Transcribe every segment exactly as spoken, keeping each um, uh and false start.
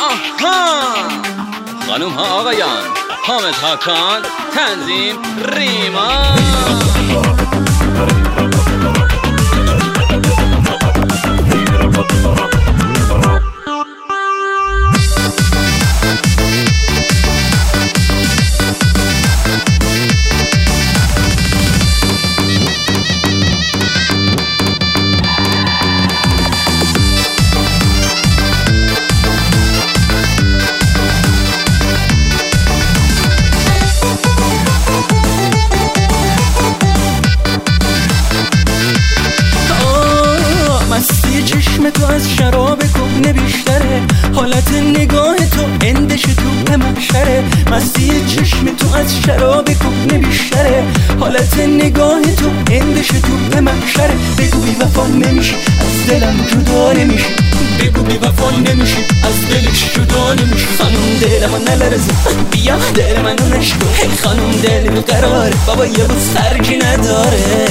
آها خانوم ها آقایان، حامد هاکان، تنظیم ریما. چشم تو از شراب کهنه بیشتره، حالت نگاه تو اندش تو محشره. مستی چشم تو از شراب کهنه بیشتره، حالت نگاه تو اندش تو محشره. بگو بی وفا نمیشی از دلم جدا نمیشی، بگو بی وفا نمیشی از دلش جدا نمیشی. خانوم دلمو نلرزه، بیا دل منو نشکن. هی خانوم دل بی قراره، بابا یه روز خرجی نداره.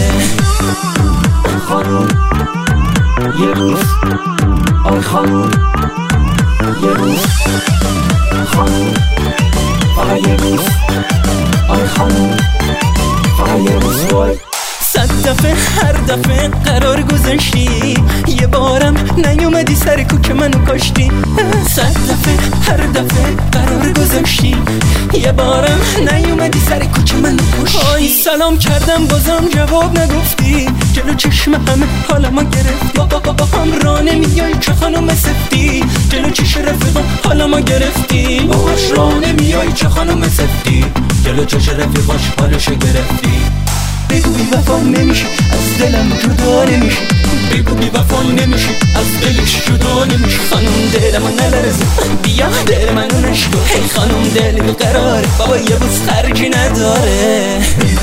خانوم یه روز، آی خانوم یه روز، خانوم فقط یه روز، آی خانوم فقط یه روز. وای صد دفعه هر دفعه قرار گذاشتی، یه بارم نیومدی سر کوک منو کاشتی. صد دفعه هر دفعه قرار گذاشتی، یه بارم نیومدی سر کوک منو کاشتی. آی سلام کردم بازم جواب نگفتی، جلو چشم همه حالمو گرفتی. بابا بابا هم راه نمیای چه خانوم سفتی، جلو چش رفیقم حالمو گرفتی. باباش راه نمیای چه خانوم سفتی، جلو چش رفیقاش حالشو گرفتی. بگو بی وفا نمیشی از دلم جدا نمیشی، بگو بی وفا نمیشی از دلش جدا نمیشی. خانوم دلمو نلرزه، بیا دل منو نشکن. هی خانوم دل بی قراره، بابا یه روز خرجی نداره.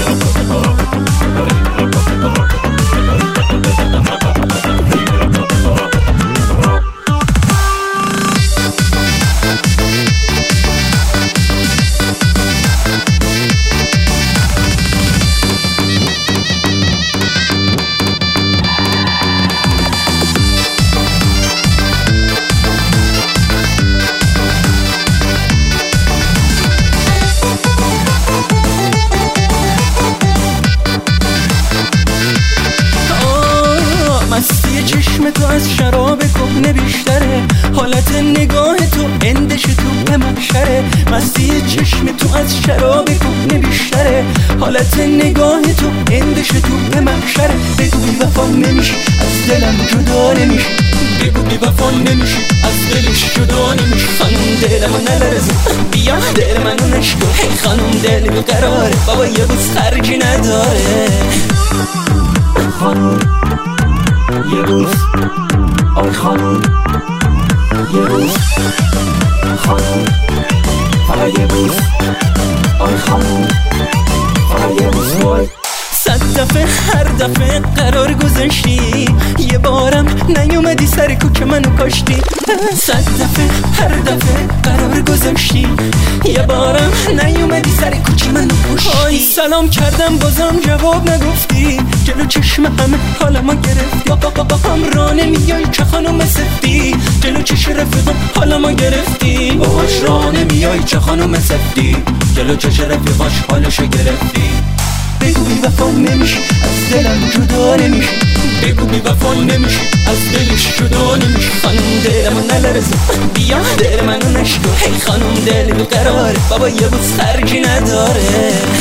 مستی چشم تو از شراب کهنه بیشتره، حالت نگاه تو اندش تو محشره. مستی چشم تو از شراب کهنه بیشتره، حالت نگاه تو اندش تو محشره. بگو بی وفا نمیشی از دلم جدا نمیشی، بگو بی وفا نمیشی از دلش جدا نمیشی. خانوم دلمو نلرزه، بیا دل منو نشکن. هی خانوم دل بی قراره، بابا یه روز خرجی نداره. خانوم یه روز، آی خانوم یه روز، خانوم فقط یه روز، آی خانوم فقط یه روز. وای صد دفعه هر دفعه قرار گذاشتی، یه بارم نیومدی سر کوک منو کاشتی. صد دفعه هر دفعه قرار گذاشتی، یه بارم نیومدی سر کوک منو کاشتی. آی سلام کردم بازم جواب نگفتی، جلو چشم همه حالمو گرفتی. بابا بابا هم راه نمیای چه خانوم سفتی، جلو چش رفیقم حالمو گرفتی. باباش راه نمیای چه خانوم سفتی، جلو چش رفیقاش حالشو گرفتی. بگو بی وفا نمیشی از دلم جدا نمیشی، بگو بی وفا نمیشی از دلش جدا نمیشی. خانوم دلمو نلرزه، بیا دل منو نشکن. هی خانوم دل بی قراره، بابا یه روز خرجی نداره.